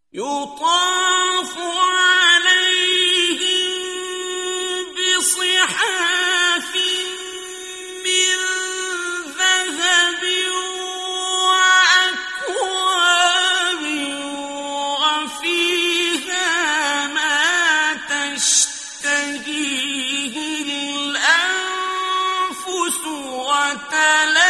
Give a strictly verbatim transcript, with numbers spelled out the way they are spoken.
يطاف عليهم بصحاف من ذهب وأكواب وفيها ما تشتهيه الأنفس وتلذ